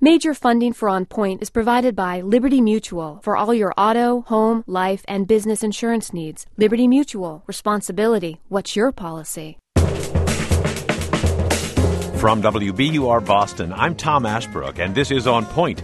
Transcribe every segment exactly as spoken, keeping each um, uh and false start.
Major funding for On Point is provided by Liberty Mutual for all your auto, home, life, and business insurance needs. Liberty Mutual. Responsibility. What's your policy? From W B U R Boston, I'm Tom Ashbrook, and this is On Point.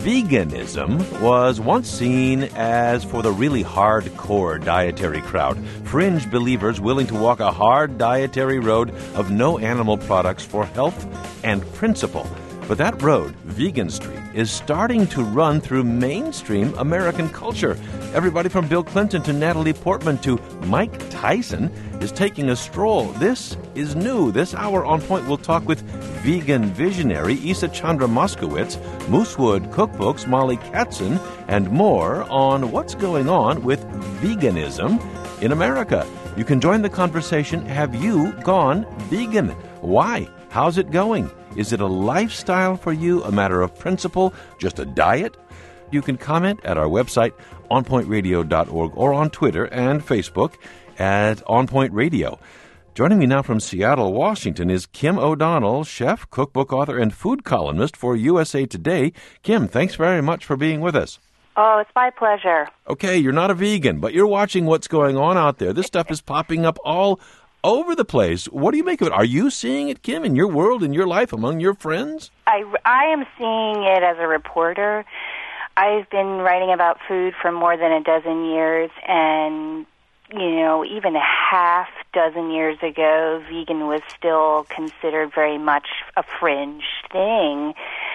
Veganism was once seen as for the really hardcore dietary crowd, fringe believers willing to walk a hard dietary road of no animal products for health and principle. But that road, Vegan Street, is starting to run through mainstream American culture. Everybody from Bill Clinton to Natalie Portman to Mike Tyson is taking a stroll. This is new. This hour On Point will talk with vegan visionary Isa Chandra Moskowitz, Moosewood Cookbooks Molly Katzen, and more on what's going on with veganism in America. You can join the conversation. Have you gone vegan? Why? How's it going? Is it a lifestyle for you, a matter of principle, just a diet? You can comment at our website, on point radio dot org, or on Twitter and Facebook at On Point Radio. Joining me now from Seattle, Washington, is Kim O'Donnell, chef, cookbook author, and food columnist for U S A Today. Kim, thanks very much for being with us. Oh, it's my pleasure. Okay, you're not a vegan, but you're watching what's going on out there. This stuff is popping up all over the place. What do you make of it? Are you seeing it, Kim, in your world, in your life, among your friends? I, I am seeing it as a reporter. I've been writing about food for more than a dozen years, and, you know, even a half dozen years ago, vegan was still considered very much a fringe thing.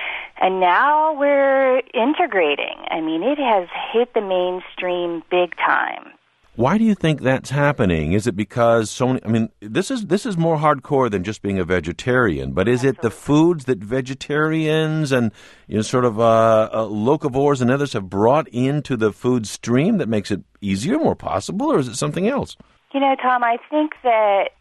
And now we're integrating. I mean, it has hit the mainstream big time. Why do you think that's happening? Is it because so many, I mean, this is this is more hardcore than just being a vegetarian, but is Absolutely. It the foods that vegetarians and, you know, sort of uh, uh, locavores and others have brought into the food stream that makes it easier, more possible, or is it something else? You know, Tom, I think that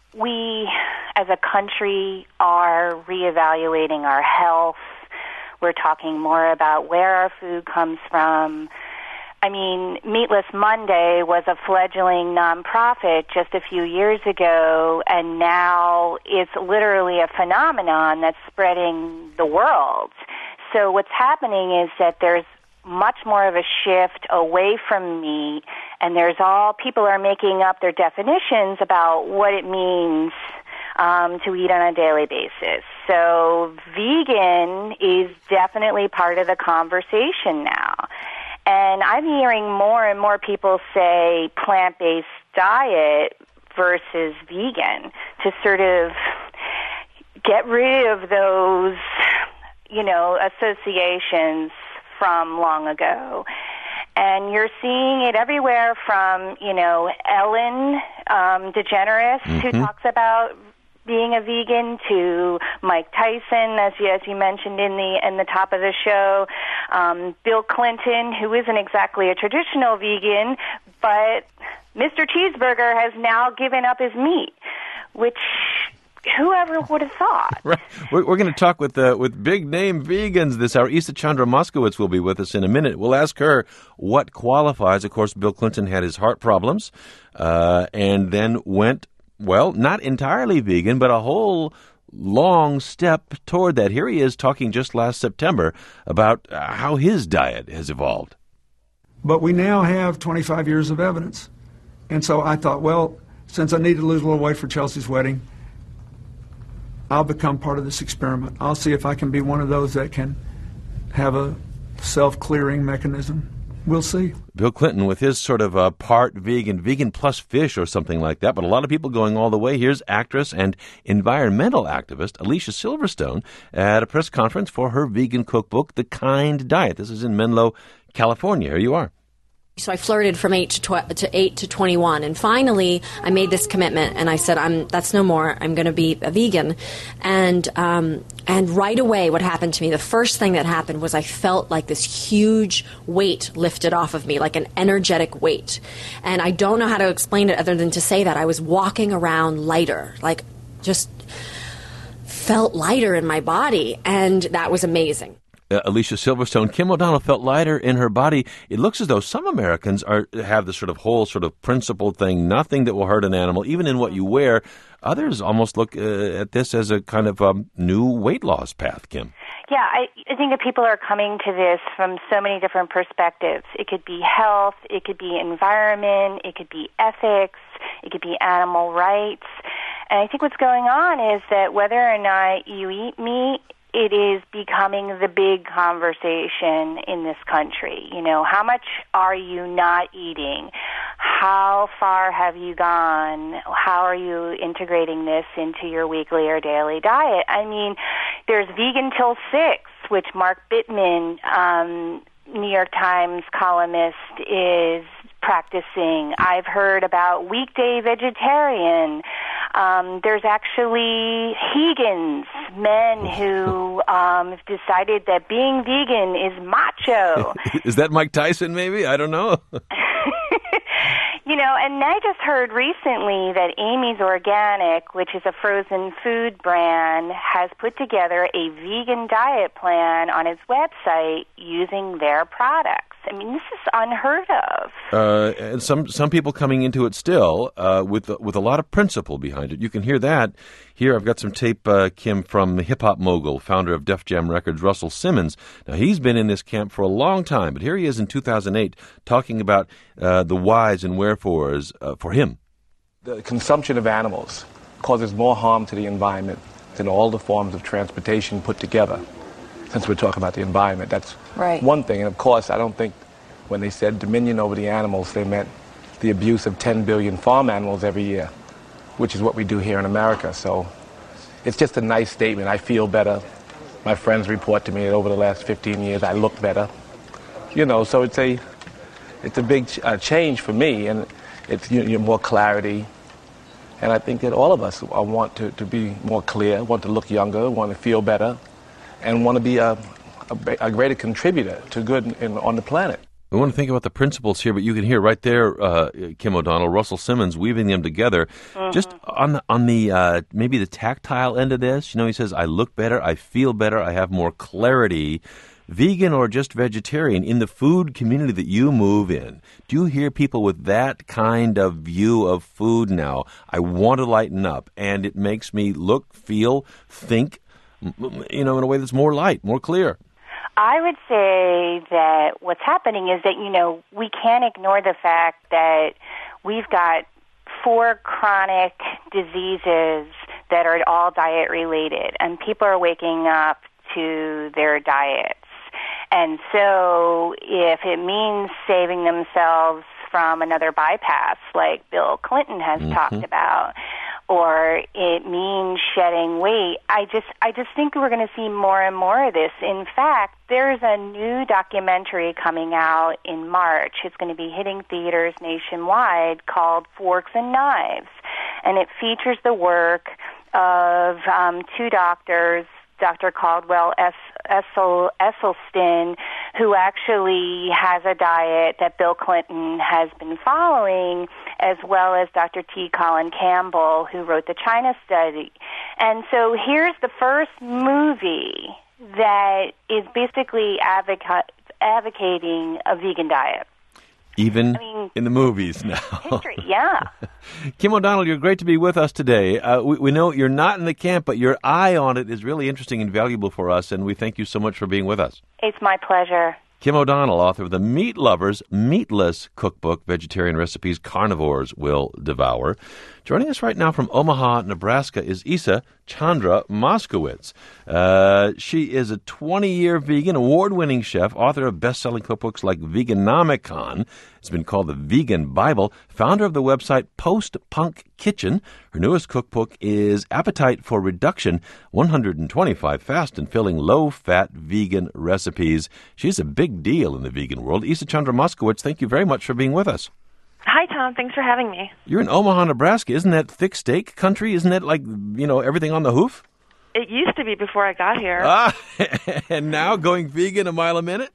we as a country are reevaluating our health. We're talking more about where our food comes from. I mean, Meatless Monday was a fledgling nonprofit just a few years ago, and now it's literally a phenomenon that's spreading the world. So what's happening is that there's much more of a shift away from meat, and there's all, people are making up their definitions about what it means um, to eat on a daily basis. So vegan is definitely part of the conversation now. And I'm hearing more and more people say plant-based diet versus vegan to sort of get rid of those, you know, associations from long ago. And you're seeing it everywhere from, you know, Ellen um, DeGeneres, mm-hmm. who talks about being a vegan, to Mike Tyson, as you, as you mentioned in the in the top of the show, um, Bill Clinton, who isn't exactly a traditional vegan, but Mister Cheeseburger has now given up his meat, which whoever would have thought. Right. We're, we're going to talk with uh, with big name vegans this hour. Isa Chandra Moskowitz will be with us in a minute. We'll ask her what qualifies. Of course, Bill Clinton had his heart problems uh, and then went, well, not entirely vegan, but a whole long step toward that. Here he is talking just last September about uh, how his diet has evolved. But we now have twenty-five years of evidence. And so I thought, well, since I need to lose a little weight for Chelsea's wedding, I'll become part of this experiment. I'll see if I can be one of those that can have a self-clearing mechanism. We'll see. Bill Clinton with his sort of uh, part vegan, vegan plus fish or something like that, but a lot of people going all the way. Here's actress and environmental activist Alicia Silverstone at a press conference for her vegan cookbook, The Kind Diet. This is in Menlo, California. Here you are. So I flirted from eight to, tw- to eight to twenty-one, and finally I made this commitment, and I said, "I'm that's no more. I'm going to be a vegan." And um, and right away, what happened to me? The first thing that happened was I felt like this huge weight lifted off of me, like an energetic weight. And I don't know how to explain it other than to say that I was walking around lighter, like just felt lighter in my body, and that was amazing. uh, Alicia Silverstone. Kim O'Donnell felt lighter in her body. It looks as though some Americans are have this sort of whole sort of principled thing, nothing that will hurt an animal, even in what you wear. Others almost look uh, at this as a kind of um, new weight loss path, Kim. Yeah, I, I think that people are coming to this from so many different perspectives. It could be health, it could be environment, it could be ethics, it could be animal rights. And I think what's going on is that whether or not you eat meat, it is becoming the big conversation in this country. You know, how much are you not eating? How far have you gone? How are you integrating this into your weekly or daily diet? I mean, there's Vegan Till Six, which Mark Bittman, um, New York Times columnist, is practicing. I've heard about weekday vegetarian. Um, there's actually Hegans, men who um, have decided that being vegan is macho. Is that Mike Tyson, maybe? I don't know. You know, and I just heard recently that Amy's Organic, which is a frozen food brand, has put together a vegan diet plan on its website using their products. I mean, this is unheard of. Uh, and some some people coming into it still uh, with with a lot of principle behind it. You can hear that here. I've got some tape, uh, Kim, from the hip hop mogul, founder of Def Jam Records, Russell Simmons. Now he's been in this camp for a long time, but here he is in two thousand eight talking about uh, the whys and wherefores uh, for him. The consumption of animals causes more harm to the environment than all the forms of transportation put together. Since we're talking about the environment, that's right. One thing. And of course, I don't think when they said dominion over the animals, they meant the abuse of ten billion farm animals every year, which is what we do here in America. So it's just a nice statement. I feel better. My friends report to me that over the last fifteen years, I look better. You know, so it's a it's a big ch- uh, change for me, and it's you know, more clarity. And I think that all of us want to, to be more clear, want to look younger, want to feel better, and want to be a, a, a greater contributor to good in, on the planet. We want to think about the principles here, but you can hear right there, uh, Kim O'Donnell, Russell Simmons weaving them together. Mm-hmm. Just on the, on the uh, maybe the tactile end of this, you know, he says, I look better, I feel better, I have more clarity. Vegan or just vegetarian, in the food community that you move in, do you hear people with that kind of view of food now? I want to lighten up, and it makes me look, feel, think, you know, in a way that's more light, more clear. I would say that what's happening is that, you know, we can't ignore the fact that we've got four chronic diseases that are all diet related, and people are waking up to their diets. And so if it means saving themselves from another bypass like Bill Clinton has mm-hmm. talked about, or it means shedding weight, I just I just think we're going to see more and more of this. In fact, there's a new documentary coming out in March. It's going to be hitting theaters nationwide called Forks and Knives, and it features the work of um, two doctors, Doctor Caldwell Essel, Esselstyn, who actually has a diet that Bill Clinton has been following, as well as Doctor T. Colin Campbell, who wrote the China Study. And so here's the first movie that is basically advoca- advocating a vegan diet. Even I mean, in the movies now. History, yeah. Kim O'Donnell, you're great to be with us today. Uh, we, we know you're not in the camp, but your eye on it is really interesting and valuable for us, and we thank you so much for being with us. It's my pleasure. Kim O'Donnell, author of the Meat Lovers Meatless Cookbook, Vegetarian Recipes Carnivores Will Devour. Joining us right now from Omaha, Nebraska, is Isa Chandra Moskowitz. Uh, she is a twenty-year vegan, award-winning chef, author of best-selling cookbooks like Veganomicon. It's been called the Vegan Bible, founder of the website Post Punk Kitchen. Her newest cookbook is Appetite for Reduction, one hundred twenty-five fast and filling low-fat vegan recipes. She's a big deal in the vegan world. Isa Chandra Moskowitz, thank you very much for being with us. Hi, Tom. Thanks for having me. You're in Omaha, Nebraska. Isn't that thick steak country? Isn't that like, you know, everything on the hoof? It used to be before I got here. Ah, and now going vegan a mile a minute?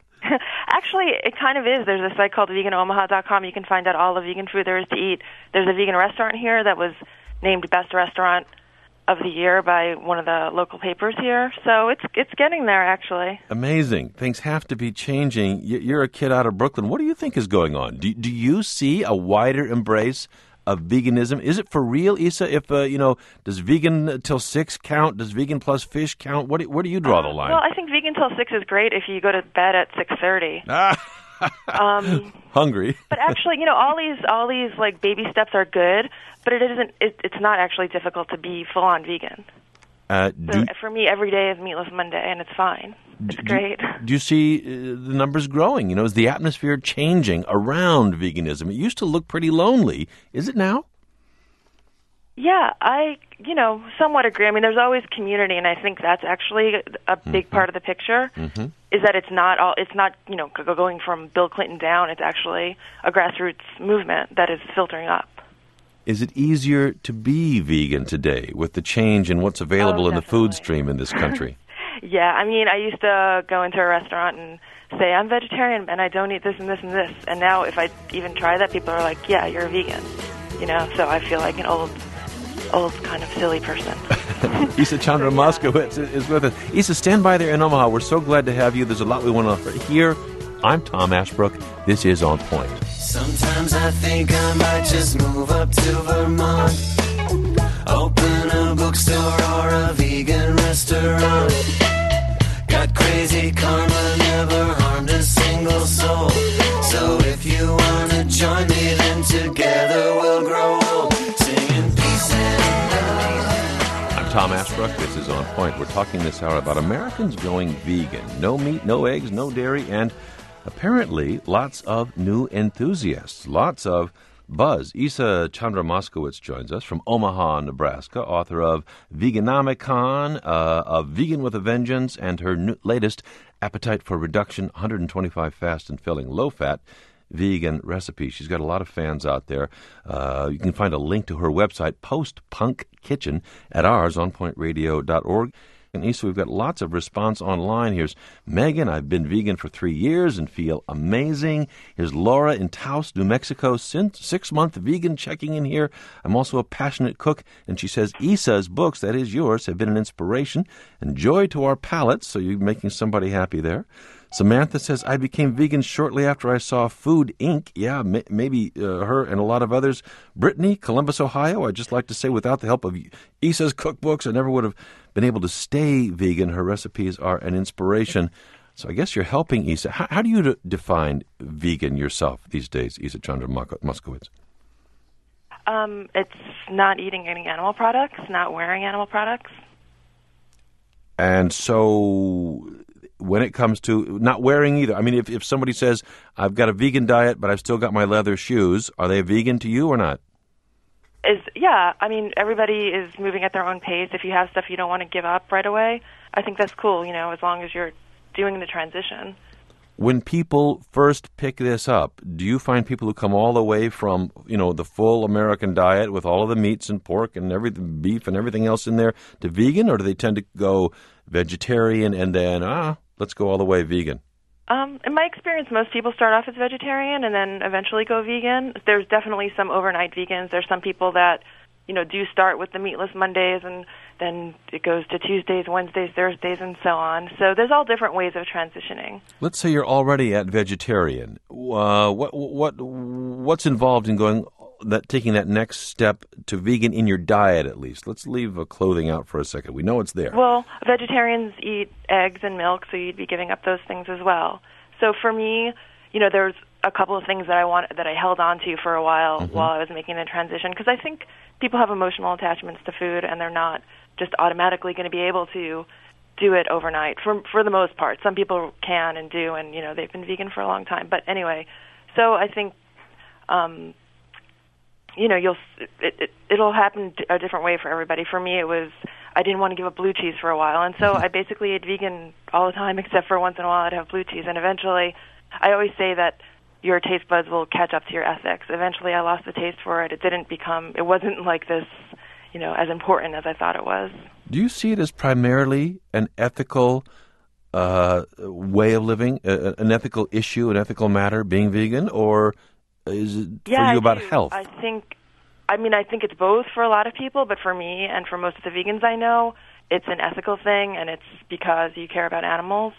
Actually, it kind of is. There's a site called vegan omaha dot com. You can find out all the vegan food there is to eat. There's a vegan restaurant here that was named Best Restaurant of the year by one of the local papers here. So it's it's getting there, actually. Amazing. Things have to be changing. You're a kid out of Brooklyn. What do you think is going on? Do, do you see a wider embrace of veganism? Is it for real, Isa? If, uh, you know, does vegan till six count? Does vegan plus fish count? What do, where do you draw the line? Well, I think vegan till six is great if you go to bed at six thirty. um, Hungry. But actually, you know, all these all these like baby steps are good, but it isn't. It, it's not actually difficult to be full on vegan. Uh, so do, for me, every day is Meatless Monday, and it's fine. It's do, great. Do you see uh, the numbers growing? You know, is the atmosphere changing around veganism? It used to look pretty lonely. Is it now? Yeah, I, you know, somewhat agree. I mean, there's always community, and I think that's actually a big mm-hmm. part of the picture. Mm-hmm. Is that it's not all, it's not, you know, going from Bill Clinton down. It's actually a grassroots movement that is filtering up. Is it easier to be vegan today with the change in what's available oh, in the food stream in this country? Yeah, I mean, I used to go into a restaurant and say, I'm vegetarian, and I don't eat this and this and this. And now if I even try that, people are like, yeah, you're a vegan. You know, so I feel like an old... old kind of silly person. Isa Chandra Moskowitz is with us. Isa, stand by there in Omaha. We're so glad to have you. There's a lot we want to hear. I'm Tom Ashbrook. This is On Point. Sometimes I think I might just move up to Vermont, open a bookstore or a vegan restaurant. Got crazy karma, never harmed a single soul. So if you want to join me, then together we'll grow old. Tom Ashbrook. This is On Point. We're talking this hour about Americans going vegan. No meat, no eggs, no dairy, and apparently lots of new enthusiasts, lots of buzz. Isa Chandra Moskowitz joins us from Omaha, Nebraska, author of Veganomicon, uh, of Vegan with a Vengeance, and her new, latest Appetite for Reduction, one hundred twenty-five Fast and Filling Low-Fat Vegan recipe. She's got a lot of fans out there. Uh, you can find a link to her website, Post Punk Kitchen, at ours, on point radio dot org. And Isa, we've got lots of response online. Here's Megan. I've been vegan for three years and feel amazing. Here's Laura in Taos, New Mexico, six-month vegan, checking in here. I'm also a passionate cook, and she says Isa's books, that is yours, have been an inspiration and joy to our palates, so you're making somebody happy there. Samantha says, I became vegan shortly after I saw Food Incorporated. Yeah, may, maybe uh, her and a lot of others. Brittany, Columbus, Ohio. I'd just like to say without the help of Isa's cookbooks, I never would have been able to stay vegan. Her recipes are an inspiration. So I guess you're helping Isa. How, how do you d- define vegan yourself these days, Isa Chandra Moskowitz? Um, it's not eating any animal products, not wearing animal products. And so... when it comes to not wearing either, I mean, if, if somebody says, I've got a vegan diet, but I've still got my leather shoes, are they vegan to you or not? Is yeah, I mean, everybody is moving at their own pace. If you have stuff you don't want to give up right away, I think that's cool, you know, as long as you're doing the transition. When people first pick this up, do you find people who come all the way from, you know, the full American diet with all of the meats and pork and everything, beef and everything else in there, to vegan, or do they tend to go vegetarian and then, ah, let's go all the way vegan? Um, in my experience, most people start off as vegetarian and then eventually go vegan. There's definitely some overnight vegans. There's some people that, you know, do start with the Meatless Mondays and then it goes to Tuesdays, Wednesdays, Thursdays, and so on. So there's all different ways of transitioning. Let's say you're already at vegetarian. Uh, what what what's involved in going that taking that next step to vegan in your diet, at least? Let's leave uh, clothing out for a second. We know it's there. Well, vegetarians eat eggs and milk, so you'd be giving up those things as well. So for me, you know, there's a couple of things that I want that I held on to for a while mm-hmm. while I was making the transition, because I think people have emotional attachments to food, and they're not just automatically going to be able to do it overnight. For for the most part, some people can and do, and you know, they've been vegan for a long time. But anyway, so I think. Um, You know, you'll it, it, it'll happen a different way for everybody. For me, it was I didn't want to give up blue cheese for a while, and so I basically ate vegan all the time, except for once in a while I'd have blue cheese. And eventually, I always say that your taste buds will catch up to your ethics. Eventually, I lost the taste for it. It didn't become. It wasn't like this, you know, as important as I thought it was. Do you see it as primarily an ethical uh, way of living, uh, an ethical issue, an ethical matter, being vegan, or is it yeah, for you I about do. health? I think I mean, I think it's both for a lot of people, but for me and for most of the vegans I know, it's an ethical thing, and it's because you care about animals.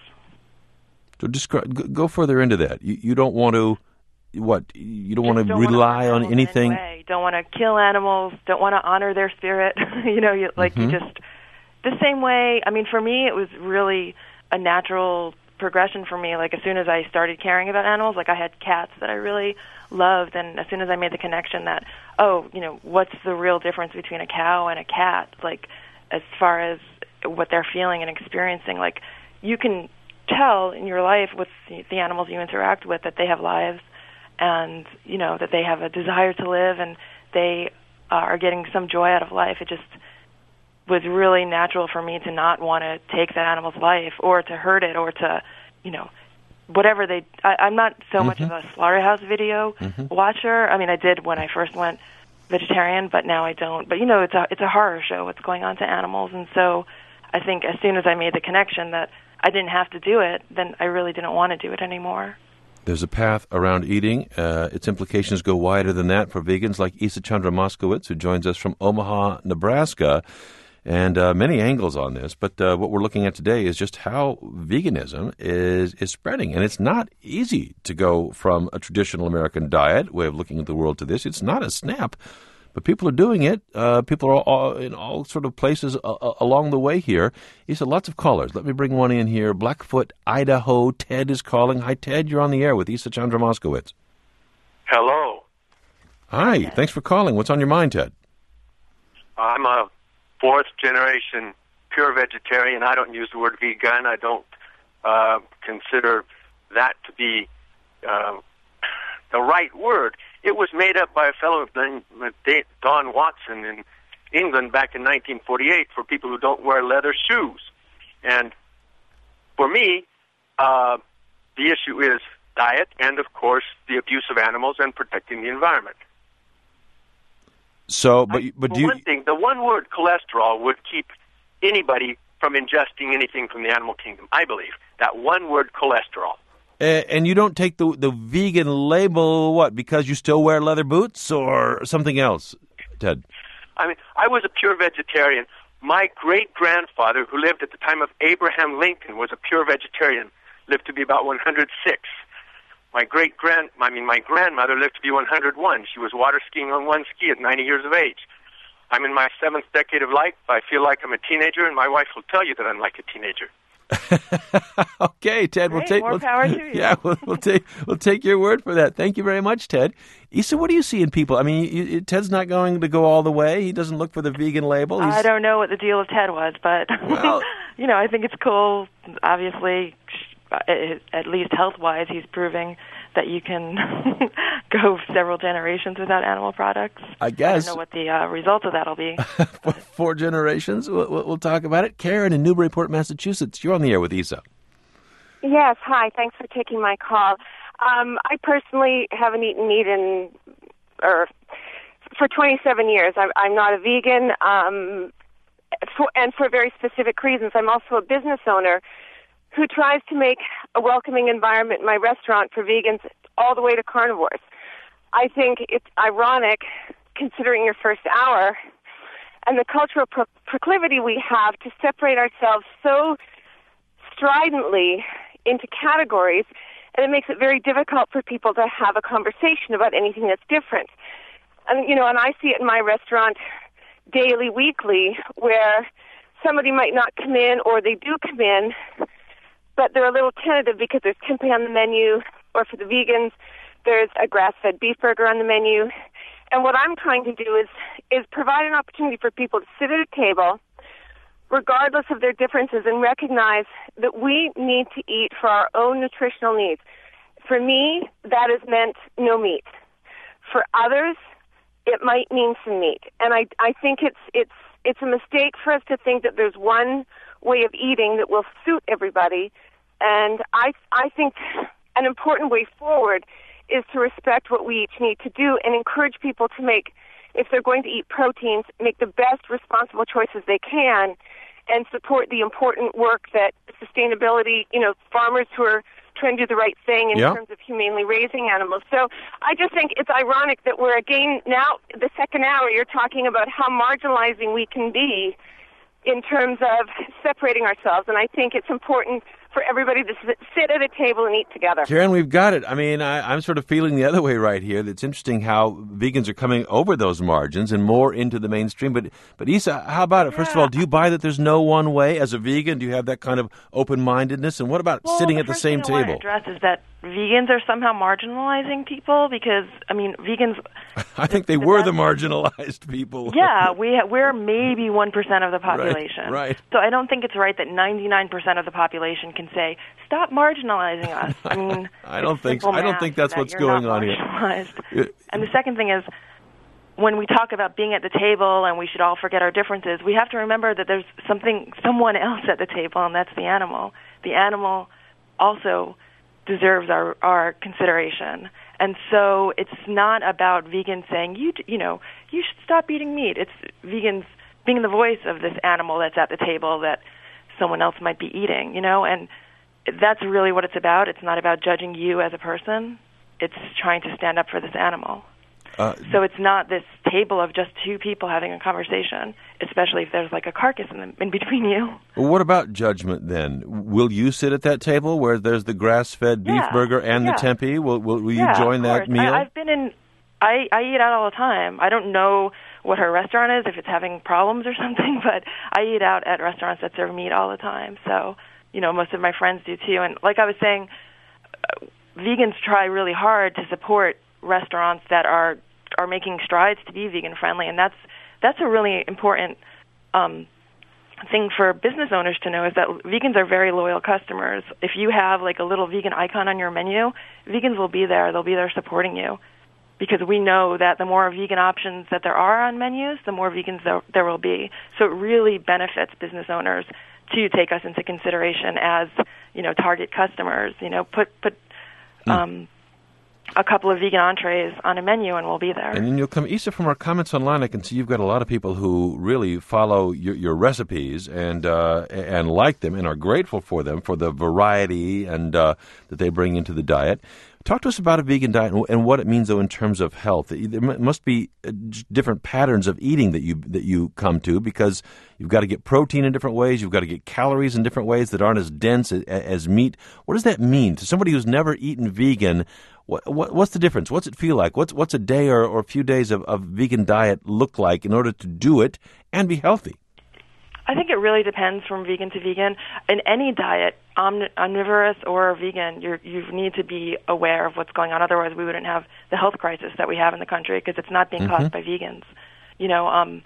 So describe, go further into that. You, you don't want to, what, you don't Just want to don't rely want to on anything? Any don't want to kill animals, don't want to honor their spirit. you know, you, like mm-hmm. you just, the same way, I mean, for me, it was really a natural progression for me. Like as soon as I started caring about animals, like I had cats that I really loved, and as soon as I made the connection that, oh, you know, what's the real difference between a cow and a cat, like as far as what they're feeling and experiencing, like you can tell in your life with the, the animals you interact with that they have lives, and you know that they have a desire to live, and they uh, are getting some joy out of life. It just was really natural for me to not want to take that animal's life or to hurt it or to, you know, whatever they. I, I'm not so mm-hmm. much of a slaughterhouse video mm-hmm. watcher. I mean, I did when I first went vegetarian, but now I don't. But you know, it's a it's a horror show what's going on to animals, and so I think as soon as I made the connection that I didn't have to do it, then I really didn't want to do it anymore. There's a path around eating. Uh, its implications go wider than that for vegans like Isa Chandra Moskowitz, who joins us from Omaha, Nebraska, and uh, many angles on this. But uh, what we're looking at today is just how veganism is, is spreading. And it's not easy to go from a traditional American diet, way of looking at the world, to this. It's not a snap. But people are doing it. Uh, people are all, in all sort of places uh, along the way here. He said lots of callers. Let me bring one in here. Blackfoot, Idaho. Ted is calling. Hi, Ted. You're on the air with Isa Chandra Moskowitz. Hello. Hi. Thanks for calling. What's on your mind, Ted? I'm a fourth-generation pure vegetarian. I don't use the word vegan. I don't uh, consider that to be uh, the right word. It was made up by a fellow named Don Watson in England back in nineteen forty-eight for people who don't wear leather shoes. And for me, uh, the issue is diet and, of course, the abuse of animals and protecting the environment. So, but, but I, do you... one thing, the one word cholesterol would keep anybody from ingesting anything from the animal kingdom, I believe. That one word cholesterol. And you don't take the the vegan label, what, because you still wear leather boots or something else, Ted? I mean, I was a pure vegetarian. My great-grandfather, who lived at the time of Abraham Lincoln, was a pure vegetarian, lived to be about one hundred six. My great-grand, I mean, my grandmother lived to be one hundred one. She was water skiing on one ski at ninety years of age. I'm in my seventh decade of life. I feel like I'm a teenager, and my wife will tell you that I'm like a teenager. Okay, Ted. Great, we'll take more we'll, power to you. Yeah, we'll, we'll take we'll take your word for that. Thank you very much, Ted. Isa, what do you see in people? I mean, you, you, Ted's not going to go all the way. He doesn't look for the vegan label. He's... I don't know what the deal of Ted was, but well, you know, I think it's cool. Obviously, at least health-wise, he's proving that you can go several generations without animal products. I guess. I don't know what the uh, result of that will be. Four generations. We'll, we'll talk about it. Karen in Newburyport, Massachusetts. You're on the air with Isa. Yes, hi. Thanks for taking my call. Um, I personally haven't eaten meat in, or for twenty-seven years. I'm, I'm not a vegan, um, for, and for very specific reasons. I'm also a business owner who tries to make a welcoming environment in my restaurant for vegans all the way to carnivores. I think it's ironic, considering your first hour, and the cultural pro- proclivity we have to separate ourselves so stridently into categories, and it makes it very difficult for people to have a conversation about anything that's different. And, you know, and I see it in my restaurant daily, weekly, where somebody might not come in, or they do come in, but they're a little tentative because there's tempeh on the menu, or for the vegans, there's a grass-fed beef burger on the menu. And what I'm trying to do is is provide an opportunity for people to sit at a table, regardless of their differences, and recognize that we need to eat for our own nutritional needs. For me, that has meant no meat. For others, it might mean some meat. And I I think it's it's it's a mistake for us to think that there's one way of eating that will suit everybody. And I I think an important way forward is to respect what we each need to do and encourage people to make, if they're going to eat proteins, make the best responsible choices they can, and support the important work that sustainability, you know, farmers who are trying to do the right thing in yeah. terms of humanely raising animals. So I just think it's ironic that we're again now, the second hour, you're talking about how marginalizing we can be in terms of separating ourselves. And I think it's important for everybody to sit at a table and eat together. Karen, we've got it. I mean, I, I'm sort of feeling the other way right here. It's interesting how vegans are coming over those margins and more into the mainstream. But, but Isa, how about it? Yeah. First of all, do you buy that there's no one way as a vegan? Do you have that kind of open-mindedness? And what about well, sitting the at the first same thing I table? want to address is that vegans are somehow marginalizing people because, I mean, vegans... I think they the were best, the marginalized people. Yeah, we ha- we're maybe one percent of the population. Right, right. So I don't think it's right that ninety-nine percent of the population can say, stop marginalizing us. I mean, I don't it's think simple I don't math think that's that what's you're going not on here. marginalized. And the second thing is, when we talk about being at the table and we should all forget our differences, we have to remember that there's something, someone else at the table, and that's the animal. The animal also deserves our, our consideration. And so it's not about vegans saying, you you know, you should stop eating meat. It's vegans being the voice of this animal that's at the table that someone else might be eating, you know, and that's really what it's about. It's not about judging you as a person. It's trying to stand up for this animal. Uh, so it's not this table of just two people having a conversation, especially if there's like a carcass in, the, in between you. What about judgment then? Will you sit at that table where there's the grass-fed beef yeah, burger and yeah. the tempeh? Will, will, will yeah, you join that course. meal? I, I've been in, I, I eat out all the time. I don't know what her restaurant is, if it's having problems or something, but I eat out at restaurants that serve meat all the time. So, you know, most of my friends do too. And like I was saying, uh, vegans try really hard to support restaurants that are are making strides to be vegan friendly, and that's that's a really important um, thing for business owners to know, is that vegans are very loyal customers. If you have like a little vegan icon on your menu, vegans will be there. They'll be there supporting you, because we know that the more vegan options that there are on menus, the more vegans there, there will be. So it really benefits business owners to take us into consideration as, you know, target customers. You know, put put um, mm. a couple of vegan entrees on a menu, and we'll be there. And then you'll come, Isa, from our comments online, I can see you've got a lot of people who really follow your, your recipes and uh, and like them and are grateful for them, for the variety and uh, that they bring into the diet. Talk to us about a vegan diet and what it means, though, in terms of health. There must be different patterns of eating that you that you come to, because you've got to get protein in different ways. You've got to get calories in different ways that aren't as dense as, as meat. What does that mean to somebody who's never eaten vegan? What, what, what's the difference? What's it feel like? What's what's a day or, or a few days of, of vegan diet look like in order to do it and be healthy? I think it really depends from vegan to vegan. In any diet, omni- omnivorous or vegan, you're, you need to be aware of what's going on. Otherwise, we wouldn't have the health crisis that we have in the country, because it's not being mm-hmm. caused by vegans. You know, um,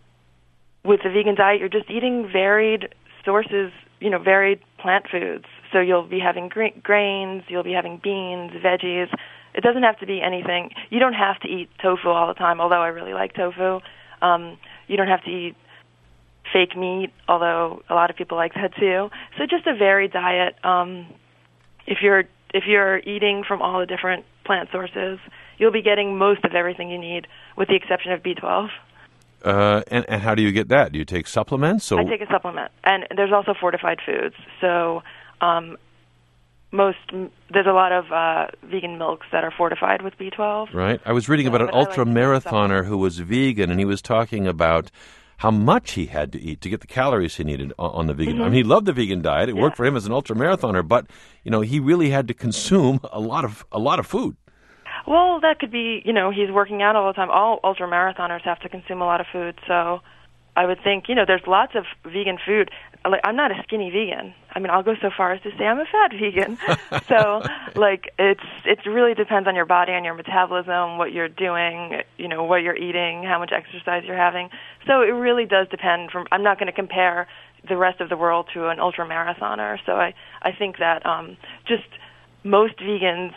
with the vegan diet, you're just eating varied sources, you know, varied plant foods. So you'll be having gra- grains, you'll be having beans, veggies. It doesn't have to be anything. You don't have to eat tofu all the time, although I really like tofu. Um, you don't have to eat fake meat, although a lot of people like that too. So just a varied diet. Um, if you're if you're eating from all the different plant sources, you'll be getting most of everything you need, with the exception of B twelve. Uh, and, and how do you get that? Do you take supplements? Or? I take a supplement, and there's also fortified foods. So um, most there's a lot of uh, vegan milks that are fortified with B twelve. Right. I was reading so, about an ultra like marathoner who was vegan, and he was talking about how much he had to eat to get the calories he needed on the vegan. Mm-hmm. I mean, he loved the vegan diet. It yeah. worked for him as an ultra marathoner, but you know, he really had to consume a lot of a lot of food. Well, that could be, you know, he's working out all the time. All ultra marathoners have to consume a lot of food, so I would think, you know, there's lots of vegan food. Like, I'm not a skinny vegan. I mean, I'll go so far as to say I'm a fat vegan. So, like, it's it really depends on your body, on your metabolism, what you're doing, you know, what you're eating, how much exercise you're having. So it really does depend. From I'm not going to compare the rest of the world to an ultra marathoner. So I I think that um, just most vegans,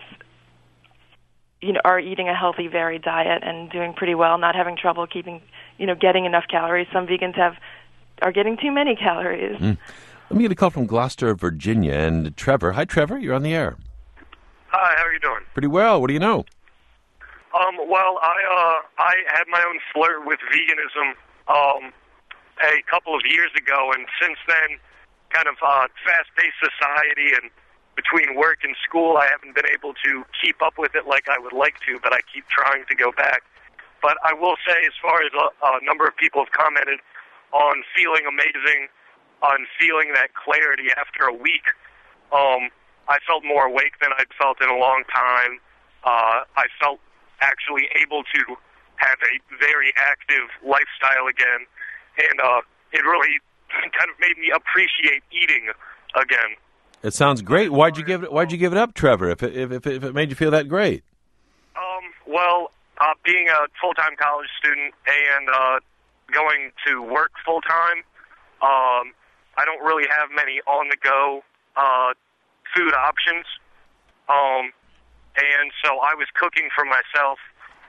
you know, are eating a healthy, varied diet and doing pretty well, not having trouble keeping, you know, getting enough calories. Some vegans have are getting too many calories. Mm. Let me get a call from Gloucester, Virginia, and Trevor. Hi, Trevor. You're on the air. Hi. How are you doing? Pretty well. What do you know? Um. Well, I uh I had my own flirt with veganism um a couple of years ago, and since then, kind of uh, fast-paced society and between work and school, I haven't been able to keep up with it like I would like to, but I keep trying to go back. But I will say, as far as a, a number of people have commented on feeling amazing, on feeling that clarity after a week, um, I felt more awake than I'd felt in a long time. Uh, I felt actually able to have a very active lifestyle again, and uh, it really kind of made me appreciate eating again. It sounds great. Why'd you give it? Why'd you give it up, Trevor? If it, if it, if it made you feel that great? Um, well, uh, being a full-time college student and uh, going to work full-time, um, I don't really have many on-the-go uh, food options. Um, and so I was cooking for myself,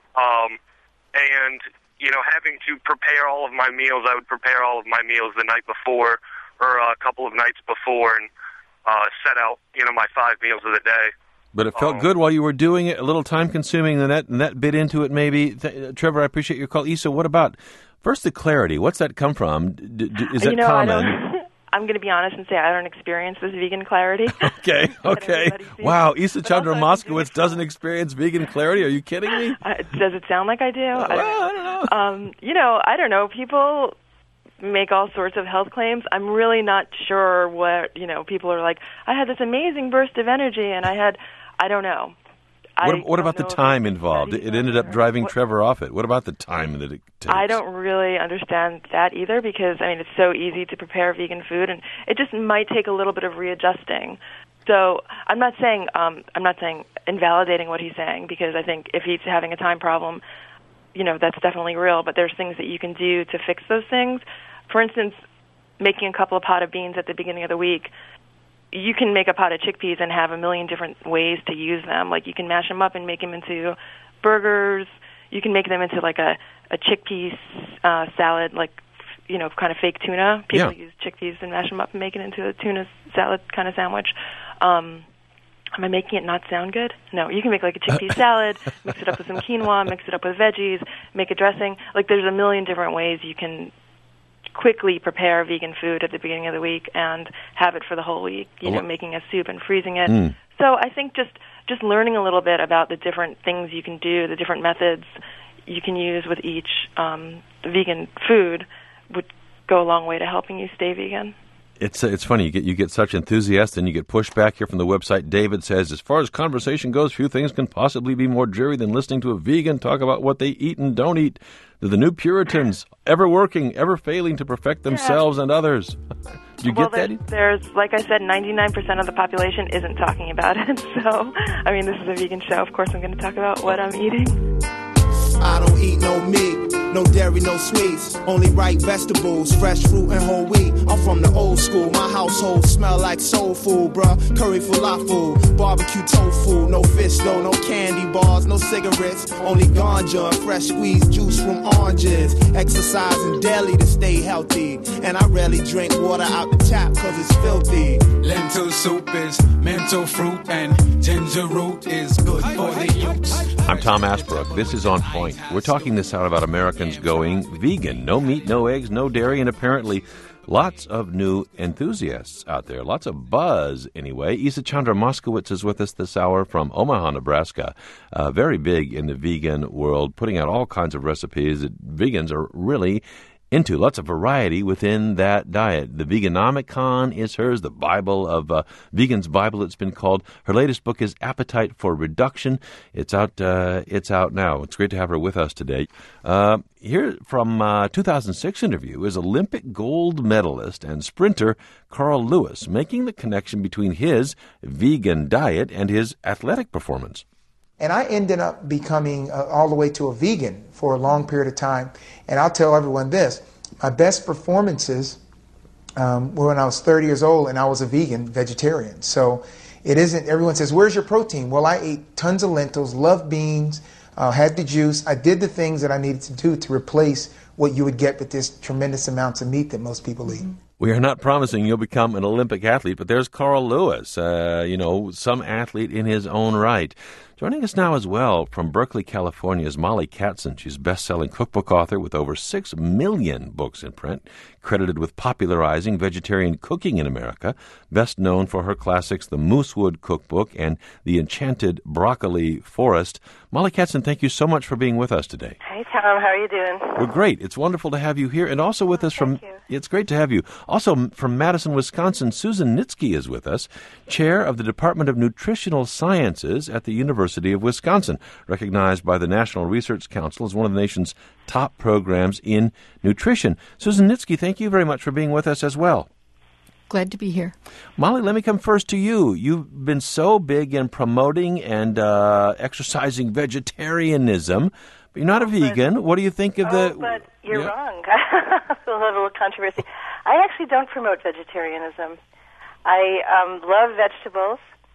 um, and you know, having to prepare all of my meals. I would prepare all of my meals the night before, or a couple of nights before, and Uh, set out, you know, my five meals of the day. But it felt um, good while you were doing it, a little time-consuming, and that, and that bit into it maybe. Th- Trevor, I appreciate your call. Isa, what about, first the clarity, what's that come from? D- d- is that you know, common? I don't, I'm going to be honest and say I don't experience this vegan clarity. Okay, okay. Wow, Isa Chandra Moskowitz doesn't experience vegan clarity? Are you kidding me? Uh, does it sound like I do? Uh, I, don't well, I don't know. Um, you know, I don't know. People make all sorts of health claims. I'm really not sure what, you know, people are like, I had this amazing burst of energy and I had, I don't know. What, I what don't about the know time involved? It ended up driving what, Trevor off it. What about the time that it takes? I don't really understand that either because, I mean, it's so easy to prepare vegan food and it just might take a little bit of readjusting. So I'm not saying, um, I'm not saying invalidating what he's saying because I think if he's having a time problem, you know, that's definitely real, but there's things that you can do to fix those things. For instance, making a couple of pot of beans at the beginning of the week, you can make a pot of chickpeas and have a million different ways to use them. Like you can mash them up and make them into burgers. You can make them into like a, a chickpea uh, salad, like, you know, kind of fake tuna. People yeah. use chickpeas and mash them up and make it into a tuna salad kind of sandwich. Um, am I making it not sound good? No, you can make like a chickpea salad, mix it up with some quinoa, mix it up with veggies, make a dressing. Like there's a million different ways you can quickly prepare vegan food at the beginning of the week and have it for the whole week, you know, making a soup and freezing it. Mm. So I think just, just learning a little bit about the different things you can do, the different methods you can use with each um, vegan food would go a long way to helping you stay vegan. It's it's funny, you get you get such enthusiasm and you get pushback here from the website. David says, as far as conversation goes, few things can possibly be more dreary than listening to a vegan talk about what they eat and don't eat. They're the new Puritans, ever working, ever failing to perfect themselves yeah. and others. Do you well, get there's, that? There's, like I said, ninety-nine percent of the population isn't talking about it. So, I mean, this is a vegan show. Of course I'm going to talk about what I'm eating. I don't eat no meat, no dairy, no sweets, only ripe vegetables, fresh fruit and whole wheat. I'm from the old school, my household smell like soul food, bruh. Curry falafel, barbecue tofu, no fish though, no candy bars, no cigarettes, only ganja, fresh squeezed juice from oranges. Exercising daily to stay healthy, and I rarely drink water out the tap cause it's filthy. Lentil soup is mental fruit and ginger root is good for the youth. I'm Tom Ashbrook. This is On Point. We're talking this out about Americans going vegan. No meat, no eggs, no dairy, and apparently lots of new enthusiasts out there. Lots of buzz, anyway. Isa Chandra Moskowitz is with us this hour from Omaha, Nebraska. Uh, very big in the vegan world, putting out all kinds of recipes that vegans are really into. Lots of variety within that diet. The Veganomicon is hers, the Bible of uh, Vegan's Bible, it's been called. Her latest book is Appetite for Reduction. It's out uh, It's out now. It's great to have her with us today. Uh, here from uh, two thousand six interview is Olympic gold medalist and sprinter Carl Lewis, making the connection between his vegan diet and his athletic performance. And I ended up becoming uh, all the way to a vegan for a long period of time. And I'll tell everyone this, my best performances um, were when I was thirty years old and I was a vegan vegetarian. So it isn't, everyone says, where's your protein? Well, I ate tons of lentils, loved beans, uh, had the juice. I did the things that I needed to do to replace what you would get with this tremendous amounts of meat that most people eat. We are not promising you'll become an Olympic athlete, but there's Carl Lewis, uh, you know, some athlete in his own right. Joining us now as well from Berkeley, California is Molly Katzen. She's a best-selling cookbook author with over six million books in print, credited with popularizing vegetarian cooking in America, best known for her classics The Moosewood Cookbook and The Enchanted Broccoli Forest. Molly Katzen, thank you so much for being with us today. Hi, Tom. How are you doing? We're great. It's wonderful to have you here. And also with us from... Thank you. It's great to have you. Also from Madison, Wisconsin, Susan Nitsky is with us, chair of the Department of Nutritional Sciences at the University of Wisconsin, recognized by the National Research Council as one of the nation's top programs in nutrition. Susan Nitsky, thank you very much for being with us as well. Glad to be here. Molly, let me come first to you. You've been so big in promoting and uh, exercising vegetarianism, but you're not a oh, vegan. But, what do you think of oh, the... But you're yeah. wrong. A little controversy. I actually don't promote vegetarianism. I um, love vegetables.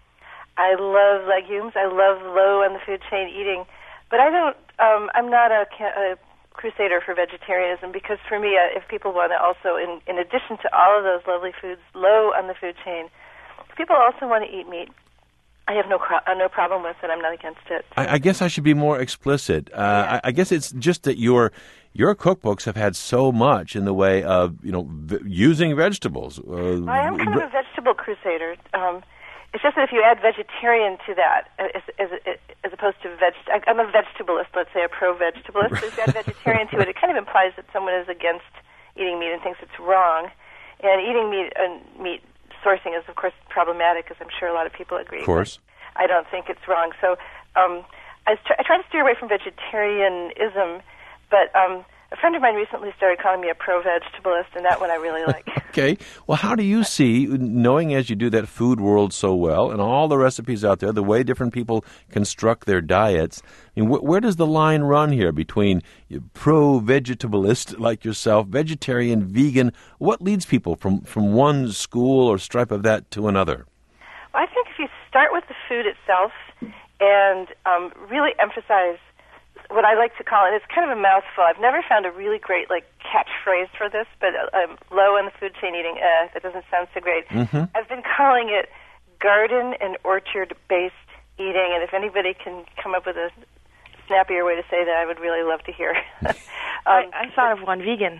I love legumes. I love low on the food chain eating. But I don't, um, I'm not a, a crusader for vegetarianism because for me, uh, if people want to also, in, in addition to all of those lovely foods low on the food chain, if people also want to eat meat, I have no cro- uh, no problem with it. I'm not against it. I, I guess I should be more explicit. Uh, yeah. I, I guess it's just that your your cookbooks have had so much in the way of you know v- using vegetables. Uh, well, I am kind of a vegetable crusader. Um, it's just that if you add vegetarian to that, as, as, as opposed to veg, I'm a vegetalist. Let's say a pro-vegetalist. So if you add vegetarian to it, it kind of implies that someone is against eating meat and thinks it's wrong. And eating meat and uh, meat. sourcing is, of course, problematic, as I'm sure a lot of people agree. Of course. I don't think it's wrong. So um, I, try, I try to steer away from vegetarianism, but um, a friend of mine recently started calling me a pro-vegetalist, and that one I really like. Okay. Well, how do you see, knowing as you do that food world so well, and all the recipes out there, the way different people construct their diets, I mean, wh- where does the line run here between pro-vegetalist like yourself, vegetarian, vegan? What leads people from, from one school or stripe of that to another? Well, I think if you start with the food itself and um, really emphasize what I like to call it, it's kind of a mouthful. I've never found a really great like catchphrase for this, but um, low on the food chain eating, uh, that doesn't sound so great. Mm-hmm. I've been calling it garden and orchard-based eating, and if anybody can come up with a snappier way to say that, I would really love to hear. um, I, I thought of one vegan.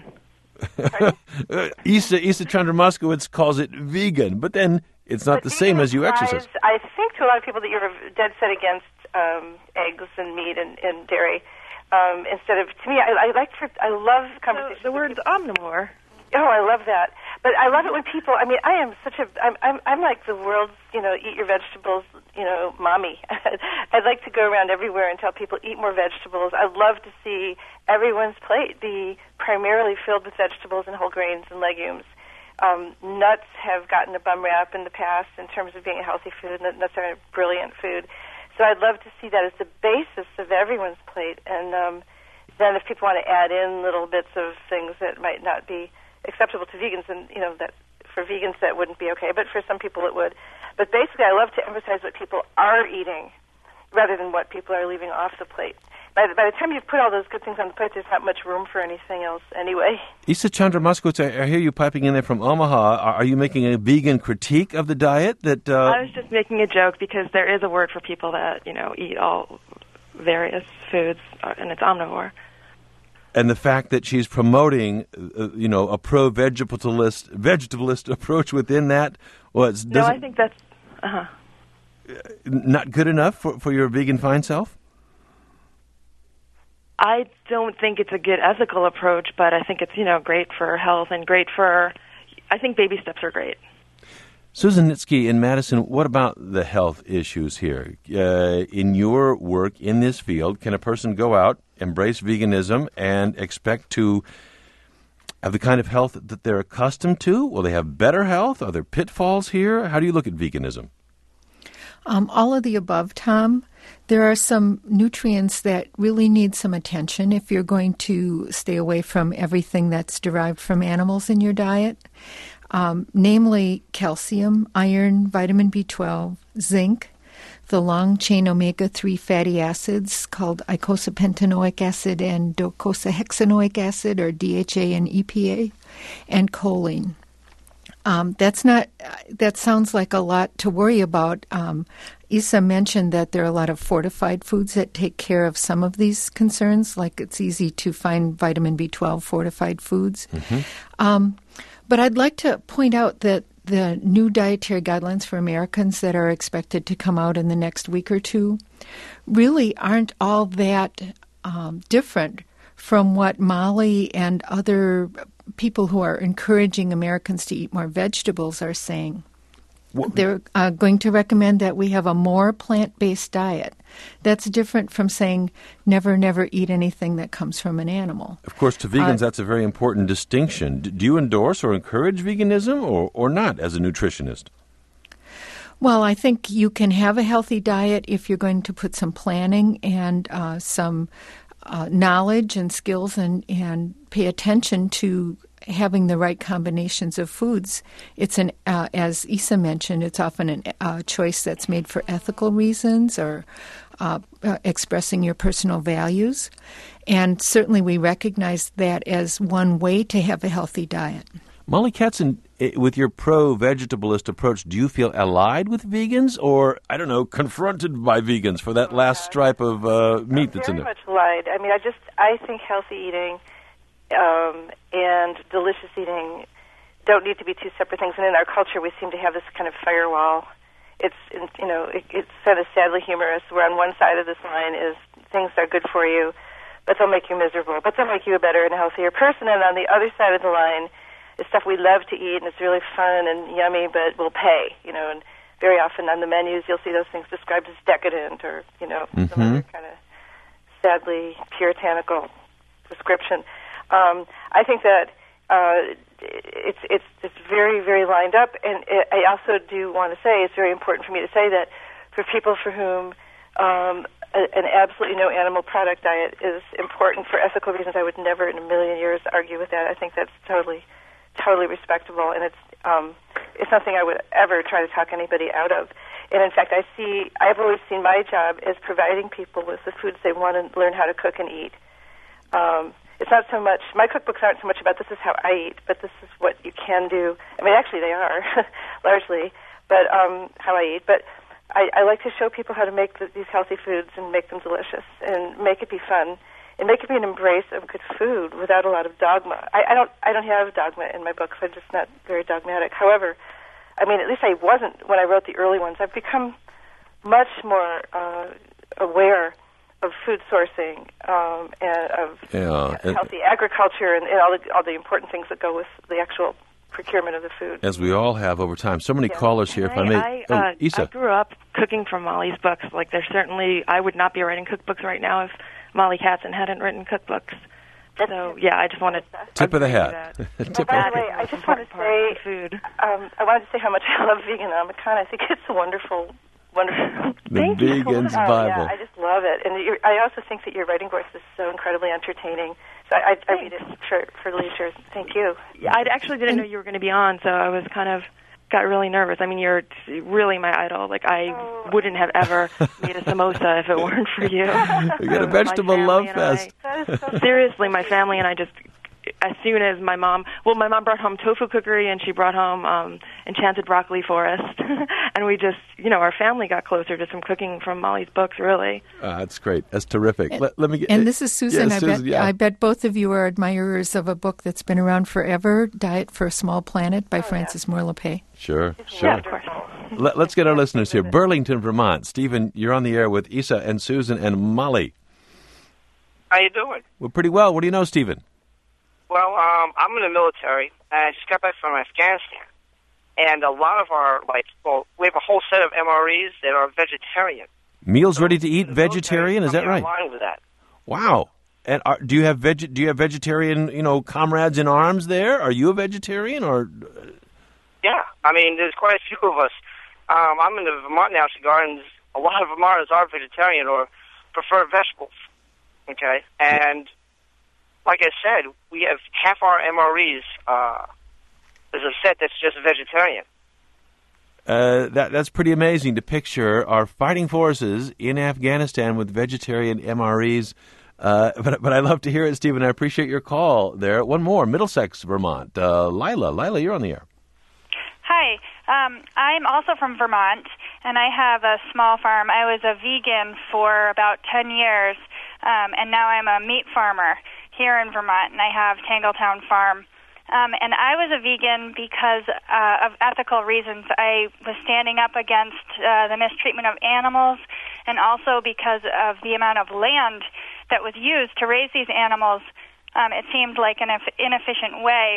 uh, Isa, Isa Chandramoskowitz calls it vegan, but then it's not but the same as you implies, exercise. I think to a lot of people that you're dead set against um, eggs and meat and, and dairy. Um, instead of, to me, I, I like for, I love conversations. So the word's omnivore. Oh, I love that. But I love it when people, I mean, I am such a, I'm, I'm, I'm like the world's, you know, eat your vegetables, you know, mommy. I'd like to go around everywhere and tell people eat more vegetables. I love to see everyone's plate be primarily filled with vegetables and whole grains and legumes. Um, nuts have gotten a bum rap in the past in terms of being a healthy food. Nuts are a brilliant food. So I'd love to see that as the basis of everyone's plate. And um, then if people want to add in little bits of things that might not be acceptable to vegans, and you know that for vegans that wouldn't be okay, but for some people it would. But basically, I love to emphasize what people are eating rather than what people are leaving off the plate. By the, by the time you've put all those good things on the plate, there's not much room for anything else anyway. Isa Chandramoskowitz, I, I hear you piping in there from Omaha. Are, are you making a vegan critique of the diet? That uh... I was just making a joke because there is a word for people that, you know, eat all various foods, and it's omnivore. And the fact that she's promoting, uh, you know, a pro-vegetalist vegetalist approach within that was no, I think that's uh-huh. not good enough for, for your vegan fine self? I don't think it's a good ethical approach, but I think it's, you know, great for health and great for, I think baby steps are great. Susan Nitsky in Madison, what about the health issues here? Uh, in your work in this field, can a person go out, embrace veganism, and expect to have the kind of health that they're accustomed to? Will they have better health? Are there pitfalls here? How do you look at veganism? Um, all of the above, Tom. There are some nutrients that really need some attention if you're going to stay away from everything that's derived from animals in your diet, um, namely calcium, iron, vitamin B twelve, zinc, the long-chain omega three fatty acids called eicosapentaenoic acid and docosahexaenoic acid, or D H A and E P A, and choline. Um, that's not. That sounds like a lot to worry about. Um, Isa mentioned that there are a lot of fortified foods that take care of some of these concerns, like it's easy to find vitamin B twelve fortified foods. Mm-hmm. Um, but I'd like to point out that the new dietary guidelines for Americans that are expected to come out in the next week or two really aren't all that um, different from what Molly and other people who are encouraging Americans to eat more vegetables are saying. What? They're uh, going to recommend that we have a more plant-based diet. That's different from saying never, never eat anything that comes from an animal. Of course, to vegans, Uh, that's a very important distinction. D- Do you endorse or encourage veganism or, or not as a nutritionist? Well, I think you can have a healthy diet if you're going to put some planning and uh, some uh, knowledge and skills and, and pay attention to having the right combinations of foods. It's an, uh, as Isa mentioned, it's often a uh, choice that's made for ethical reasons or uh, uh, expressing your personal values. And certainly we recognize that as one way to have a healthy diet. Molly Katzen, eh, with your pro-vegetalist approach, do you feel allied with vegans or, I don't know, confronted by vegans for that last stripe of uh, meat that's in Very there? much lied. I mean, I just I think healthy eating um, and delicious eating don't need to be two separate things. And in our culture, we seem to have this kind of firewall. It's you know it, it's sort of sadly humorous. Where on one side of this line is things that are good for you, but they'll make you miserable, but they'll make you a better and healthier person. And on the other side of the line is stuff we love to eat and it's really fun and yummy, but we'll pay. You know, and very often on the menus you'll see those things described as decadent or you know Mm-hmm. some other kind of sadly puritanical description. Um, I think that uh, it's it's it's very very lined up, and it, I also do want to say it's very important for me to say that for people for whom um, a, an absolutely no animal product diet is important for ethical reasons, I would never in a million years argue with that. I think that's totally totally respectable, and it's um, it's something I would ever try to talk anybody out of. And in fact, I see I've always seen my job as providing people with the foods they want to learn how to cook and eat. Um, It's not so much, my cookbooks aren't so much about this is how I eat, but this is what you can do. I mean, actually they are, largely, but um, how I eat. But I, I like to show people how to make the, these healthy foods and make them delicious and make it be fun and make it be an embrace of good food without a lot of dogma. I, I don't I don't have dogma in my books. I'm just not very dogmatic. However, I mean, at least I wasn't when I wrote the early ones. I've become much more uh, aware of food sourcing um, and of Yeah, and- healthy agriculture and, and all the all the important things that go with the actual procurement of the food. As we all have over time. So many callers here, if I may. I, oh, uh, Isa. I grew up cooking from Molly's books. Like, there's certainly, I would not be writing cookbooks right now if Molly Katzen hadn't written cookbooks. So, yeah, I just wanted to Tip of the agree hat. with that. Tip By of the way, I just want to say, food. um, I wanted to say how much I love Veganomicon. I think it's a wonderful, wonderful. The Thank you. Vegan's Oh, Bible. Yeah, I just love it, and you're, I also think that your writing voice is so incredibly entertaining. So I, I, I read it for for leisure. Thank you. Yeah, I actually didn't know you were going to be on, so I was kind of got really nervous. I mean, you're t- really my idol. Like, I Oh. wouldn't have ever made a samosa if it weren't for you. We got a My vegetable family love and I- fest. That is so Seriously, my family and I just, as soon as my mom, well, my mom brought home tofu cookery and she brought home um, enchanted broccoli forest, and we just, you know, our family got closer just from cooking from Molly's books, really. Uh, that's great. That's terrific. And, let, let me get, and this is Susan. Yeah, I Susan, bet yeah. I bet both of you are admirers of a book that's been around forever, Diet for a Small Planet by Frances Moore LePay. Sure, sure. Yeah, of course. Let, let's get our listeners here. Burlington, Vermont. Stephen, you're on the air with Isa and Susan and Molly. How you doing? Well, pretty well. What do you know, Stephen? Well, um, I'm in the military, and I just got back from Afghanistan. And a lot of our, like, well, we have a whole set of M R Es that are vegetarian. Meals ready to eat, vegetarian. Is that I'm right? in line with that. Wow. And are, do you have veg? Do you have vegetarian, you know, comrades in arms there? Are you a vegetarian or? Yeah, I mean, there's quite a few of us. Um, I'm in the Vermont National Guard, and a lot of Vermonters are vegetarian or prefer vegetables. Okay, and like I said, we have half our M R Es. Uh, there's a set that's just vegetarian. Uh, that that's pretty amazing to picture our fighting forces in Afghanistan with vegetarian M R Es. Uh, but but I love to hear it, Stephen. I appreciate your call there. One more, Middlesex, Vermont. Uh, Lila, Lila, you're on the air. Hi. Um, I'm also from Vermont, and I have a small farm. I was a vegan for about ten years, um, and now I'm a meat farmer here in Vermont, and I have Tangletown Farm. Um, and I was a vegan because uh, of ethical reasons. I was standing up against uh, the mistreatment of animals, and also because of the amount of land that was used to raise these animals. Um, it seemed like an inefficient way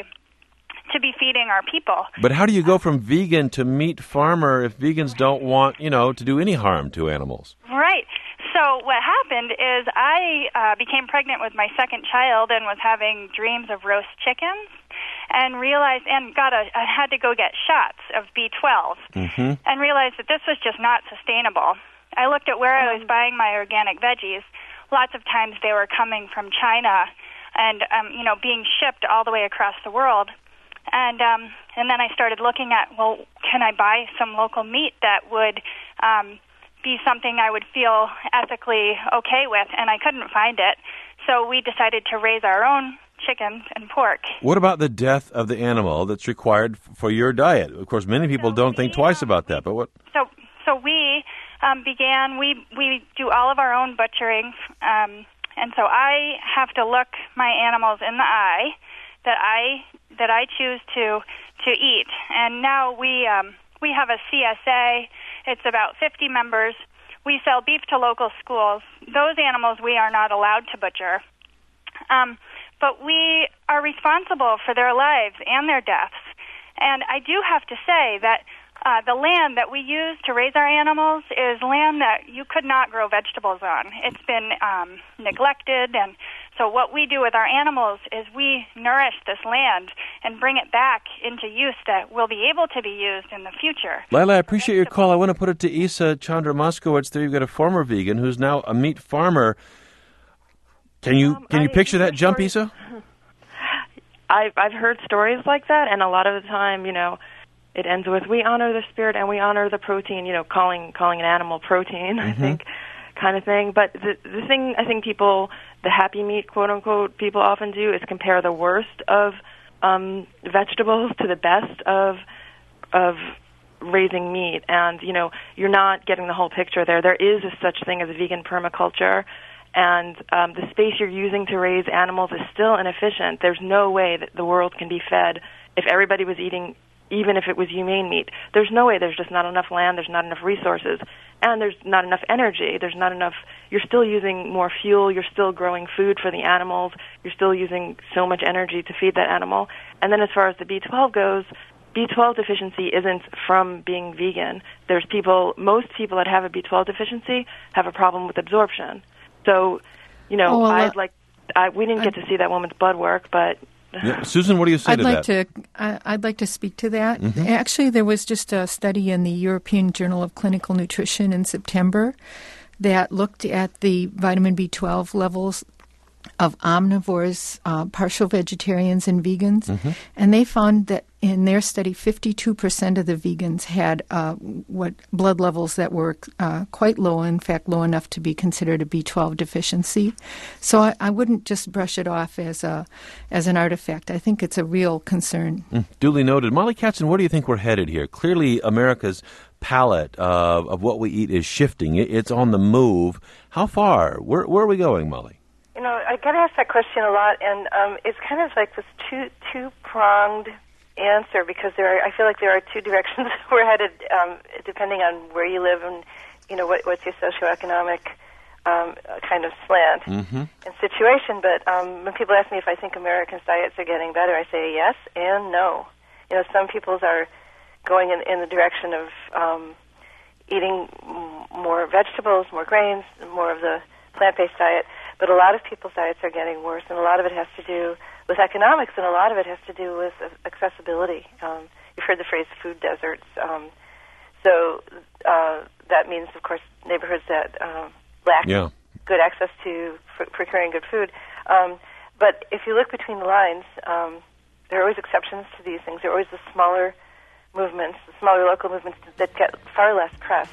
to be feeding our people. But how do you go from vegan to meat farmer if vegans don't want, you know, to do any harm to animals? Right. So what happened is I uh, became pregnant with my second child and was having dreams of roast chickens, and realized and got a I had to go get shots of B twelve, mm-hmm. and realized that this was just not sustainable. I looked at where I was buying my organic veggies. Lots of times they were coming from China, and um, you know, being shipped all the way across the world. And um, and then I started looking at, well, can I buy some local meat that would um, be something I would feel ethically okay with? And I couldn't find it, so we decided to raise our own chicken and pork. What about the death of the animal that's required for your diet? Of course, many people so don't we, think twice about that. But what? So so we um, began. We we do all of our own butchering, um, and so I have to look my animals in the eye that I that I choose to to eat. And now we um, we have a C S A. It's about fifty members. We sell beef to local schools. Those animals we are not allowed to butcher. Um, but we are responsible for their lives and their deaths. And I do have to say that uh, the land that we use to raise our animals is land that you could not grow vegetables on. It's been um, neglected, and so what we do with our animals is we nourish this land and bring it back into use that will be able to be used in the future. Lila, I appreciate your call. I want to put it to Isa Chandra Moskowitz. There you've got a former vegan who's now a meat farmer. Can you um, can you I, picture that jump, Isa? I've I've heard stories like that, and a lot of the time, you know, it ends with we honor the spirit and we honor the protein. You know, calling calling an animal protein, mm-hmm. I think, kind of thing. But the the thing I think people, the happy meat quote unquote people often do is compare the worst of um, vegetables to the best of of raising meat, and you know, you're not getting the whole picture there. There is a such thing as a vegan permaculture. And um, the space you're using to raise animals is still inefficient. There's no way that the world can be fed if everybody was eating, even if it was humane meat. There's no way. There's just not enough land. There's not enough resources. And there's not enough energy. There's not enough. You're still using more fuel. You're still growing food for the animals. You're still using so much energy to feed that animal. And then as far as the B twelve goes, B twelve deficiency isn't from being vegan. There's people, most people that have a B twelve deficiency have a problem with absorption. So, you know, oh, well, I'd like, I, we didn't get to see that woman's blood work, but... Yeah. Susan, what do you say I'd to like that? To, I, I'd like to speak to that. Mm-hmm. Actually, there was just a study in the European Journal of Clinical Nutrition in September that looked at the vitamin B twelve levels of omnivores, uh, partial vegetarians, and vegans, mm-hmm. and they found that in their study, fifty-two percent of the vegans had uh, what blood levels that were uh, quite low, in fact, low enough to be considered a B twelve deficiency. So I, I wouldn't just brush it off as a as an artifact. I think it's a real concern. Mm, duly noted. Molly Katzen, where do you think we're headed here? Clearly, America's palette uh, of what we eat is shifting. It, it's on the move. How far? Where, where are we going, Molly? You know, I get asked that question a lot, and um, it's kind of like this two two pronged answer, because there are, I feel like there are two directions we're headed, um, depending on where you live and you know what, what's your socioeconomic um, kind of slant mm-hmm. and situation. But um, when people ask me if I think Americans' diets are getting better, I say yes and no. You know, some people's are going in, in the direction of um, eating m- more vegetables, more grains, more of the plant-based diet. But a lot of people's diets are getting worse, and a lot of it has to do with economics, and a lot of it has to do with accessibility. Um, you've heard the phrase food deserts. Um, so uh, that means, of course, neighborhoods that uh, lack yeah. good access to pr- procuring good food. Um, but if you look between the lines, um, there are always exceptions to these things. There are always the smaller movements, the smaller local movements that get far less press,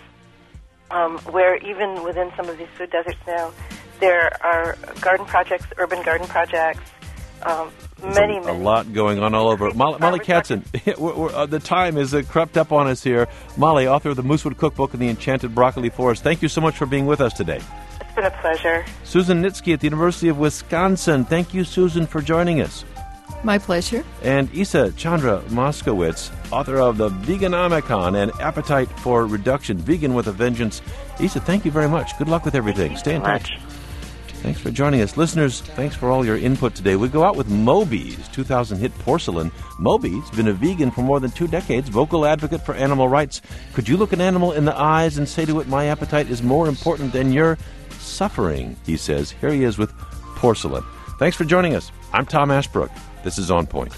um, where even within some of these food deserts now, there are garden projects, urban garden projects, um, Many, a, many. A lot going on all over. Molly, Molly Katzen, we're, we're, uh, the time is uh, crept up on us here. Molly, author of the Moosewood Cookbook and the Enchanted Broccoli Forest, thank you so much for being with us today. It's been a pleasure. Susan Nitsky at the University of Wisconsin. Thank you, Susan, for joining us. My pleasure. And Isa Chandra Moskowitz, author of the Veganomicon and Appetite for Reduction, Vegan with a Vengeance. Isa, thank you very much. Good luck with everything. Stay in touch. Thanks for joining us. Listeners, thanks for all your input today. We go out with Moby's two thousand hit Porcelain. Moby's been a vegan for more than two decades, vocal advocate for animal rights. Could you look an animal in the eyes and say to it, my appetite is more important than your suffering, he says. Here he is with Porcelain. Thanks for joining us. I'm Tom Ashbrook. This is On Point.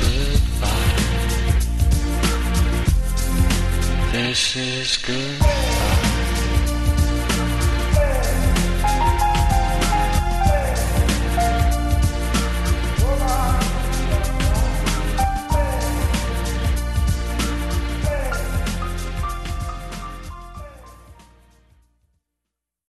This is good.